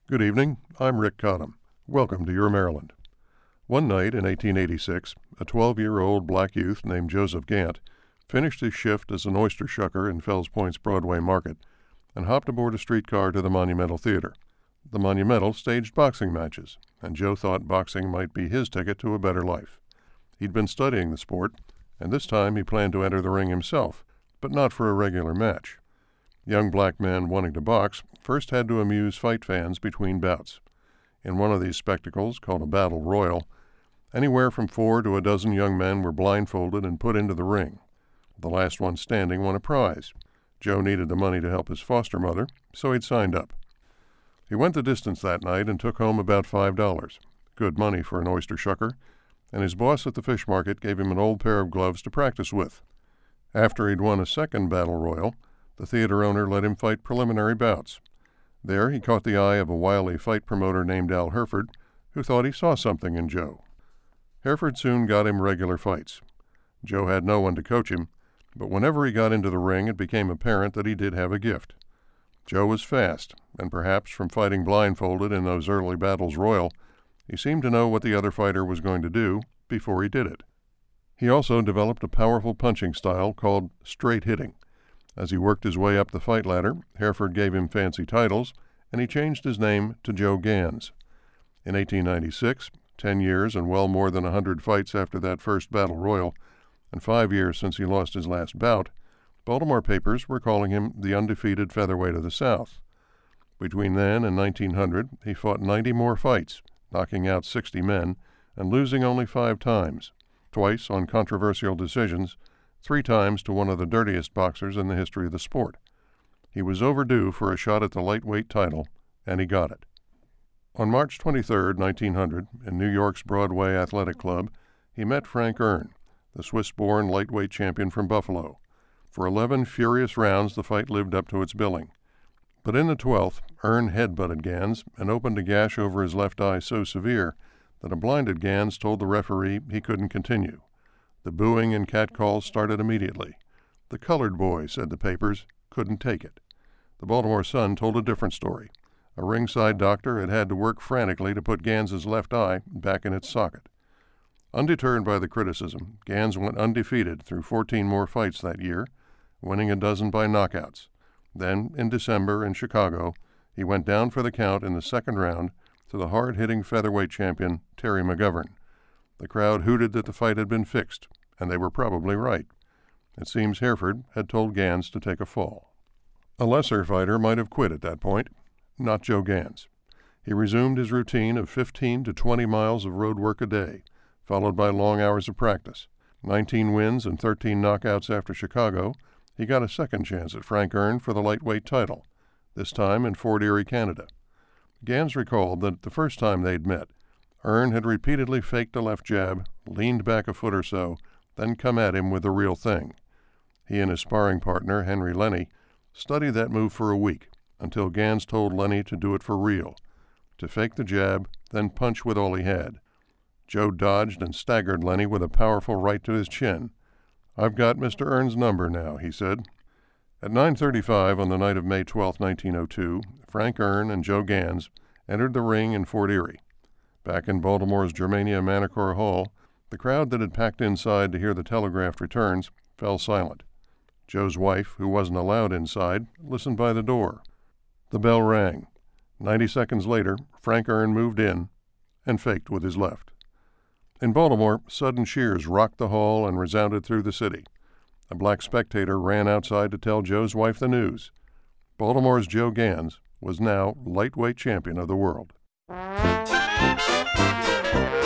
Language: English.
Good evening. I'm Rick Cottam. Welcome to Your Maryland. One night in 1886, a 12-year-old black youth named Joseph Gant finished his shift as an oyster shucker in Fells Point's Broadway Market and hopped aboard a streetcar to the Monumental Theater. The Monumental staged boxing matches, and Joe thought boxing might be his ticket to a better life. He'd been studying the sport, and this time he planned to enter the ring himself, but not for a regular match. Young black men wanting to box first had to amuse fight fans between bouts. In one of these spectacles, called a battle royal, anywhere from 4 to a dozen young men were blindfolded and put into the ring. The last one standing won a prize. Joe needed the money to help his foster mother, so he'd signed up. He went the distance that night and took home about $5. Good money for an oyster shucker, and his boss at the fish market gave him an old pair of gloves to practice with. After he'd won a second battle royal, the theater owner let him fight preliminary bouts. There he caught the eye of a wily fight promoter named Al Hereford, who thought he saw something in Joe. Hereford soon got him regular fights. Joe had no one to coach him, but whenever he got into the ring it became apparent that he did have a gift. Joe was fast, and perhaps from fighting blindfolded in those early battles royal, he seemed to know what the other fighter was going to do before he did it. He also developed a powerful punching style called straight hitting. As he worked his way up the fight ladder, Hereford gave him fancy titles, and he changed his name to Joe Gans. In 1896, 10 years and well more than 100 fights after that first battle royal, and 5 years since he lost his last bout, Baltimore papers were calling him the undefeated featherweight of the South. Between then and 1900, he fought 90 more fights, knocking out 60 men and losing only 5 times, twice on controversial decisions, 3 times to one of the dirtiest boxers in the history of the sport. He was overdue for a shot at the lightweight title, and he got it. On March 23, 1900, in New York's Broadway Athletic Club, he met Frank Erne, the Swiss-born lightweight champion from Buffalo. For 11 furious rounds, the fight lived up to its billing. But in the 12th, Erne headbutted Gans and opened a gash over his left eye so severe that a blinded Gans told the referee he couldn't continue. The booing and catcalls started immediately. The colored boy, said the papers, couldn't take it. The Baltimore Sun told a different story. A ringside doctor had to work frantically to put Gans's left eye back in its socket. Undeterred by the criticism, Gans went undefeated through 14 more fights that year, winning a dozen by knockouts. Then, in December in Chicago, he went down for the count in the second round to the hard-hitting featherweight champion Terry McGovern. The crowd hooted that the fight had been fixed, and they were probably right. It seems Hereford had told Gans to take a fall. A lesser fighter might have quit at that point, not Joe Gans. He resumed his routine of 15 to 20 miles of road work a day, followed by long hours of practice. 19 wins and 13 knockouts after Chicago, he got a second chance at Frank Erne for the lightweight title, this time in Fort Erie, Canada. Gans recalled that the first time they'd met, Erne had repeatedly faked a left jab, leaned back a foot or so, then come at him with the real thing. He and his sparring partner, Henry Lenny, studied that move for a week, until Gans told Lenny to do it for real, to fake the jab, then punch with all he had. Joe dodged and staggered Lenny with a powerful right to his chin. "I've got Mr. Erne's number now," he said. At 9:35 on the night of May 12, 1902, Frank Erne and Joe Gans entered the ring in Fort Erie. Back in Baltimore's Germania Manacor Hall, the crowd that had packed inside to hear the telegraphed returns fell silent. Joe's wife, who wasn't allowed inside, listened by the door. The bell rang. 90 seconds later, Frank Erne moved in and faked with his left. In Baltimore, sudden cheers rocked the hall and resounded through the city. A black spectator ran outside to tell Joe's wife the news. Baltimore's Joe Gans was now lightweight champion of the world.